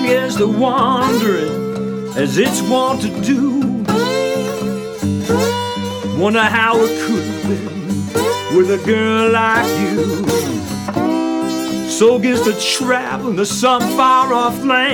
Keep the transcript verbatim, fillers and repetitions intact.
gets to wandering as it's wont to do. Wonder how it could have been with a girl like you. Soul gets to traveling to some far off land.